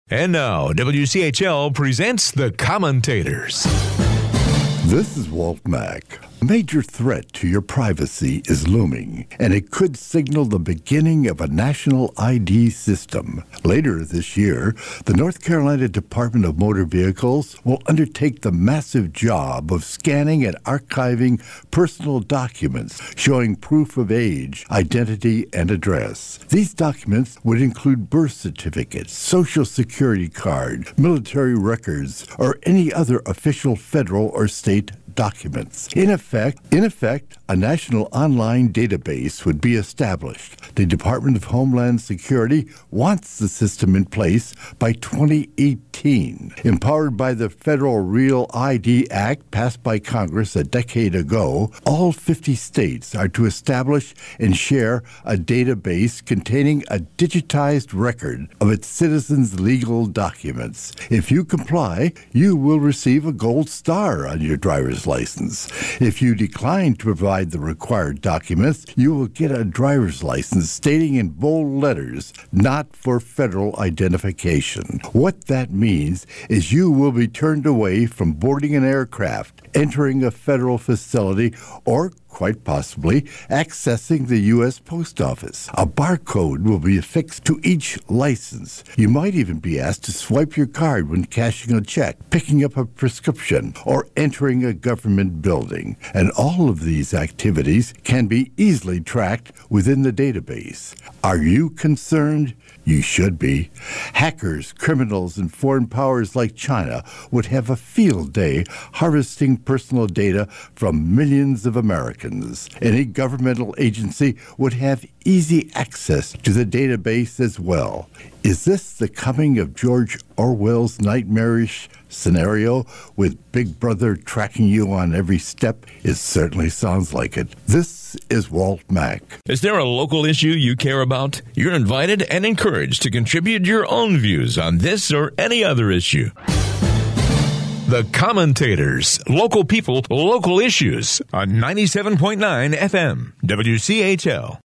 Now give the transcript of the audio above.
And now, WCHL presents The Commentators. This is Walt Mack. A major threat to your privacy is looming, and it could signal the beginning of a national ID system. Later this year, the North Carolina Department of Motor Vehicles will undertake the massive job of scanning and archiving personal documents showing proof of age, identity, and address. These documents would include birth certificates, social security card, military records, or any other official federal or state documents. In effect, a national online database would be established. The Department of Homeland Security wants the system in place by 2018. Empowered by the Federal Real ID Act passed by Congress a decade ago, all 50 states are to establish and share a database containing a digitized record of its citizens' legal documents. If you comply, you will receive a gold star on your driver's license. If you decline to provide the required documents, you will get a driver's license stating in bold letters, "Not for federal identification." What that means is you will be turned away from boarding an aircraft, entering a federal facility, or quite possibly accessing the U.S. Post Office. A barcode will be affixed to each license. You might even be asked to swipe your card when cashing a check, picking up a prescription, or entering a government building. And all of these activities can be easily tracked within the database. Are you concerned? You should be. Hackers, criminals, and foreign powers like China would have a field day harvesting personal data from millions of Americans. Any governmental agency would have easy access to the database as well. Is this the coming of George Orwell's nightmarish scenario with Big Brother tracking you on every step? It certainly sounds like it. This is Walt Mack. Is there a local issue you care about? You're invited and encouraged to contribute your own views on this or any other issue. The Commentators, local people, local issues on 97.9 FM, WCHL.